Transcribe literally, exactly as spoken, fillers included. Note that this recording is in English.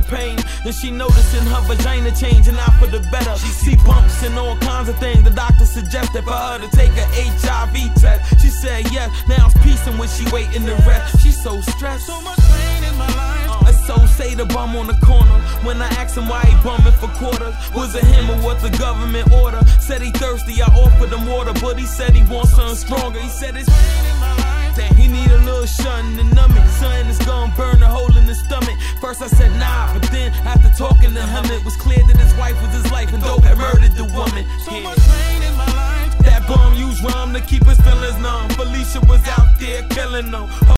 pain. And she noticing her vagina changing out for the better. She see bumps and all kinds of things. The doctor suggested for her to take a H I V test. She said yes, now it's peace and when she waiting to rest. She's so stressed, so much pain in my life. uh, So say the bum on the corner. When I asked him why he bumming for quarters, was it him or what the government order? Said he thirsty, I offered him water, but he said he wants something stronger. He said it's pain in my life, that he need a little shunting to numb it. Son, it's gonna burn a hole in his stomach. First I said nah, but then after talking to him, it was clear that his wife was his life and dope had murdered the woman. So yeah. Much pain in my life. That bum used rum to keep his feelings numb. Felicia was out there killing them.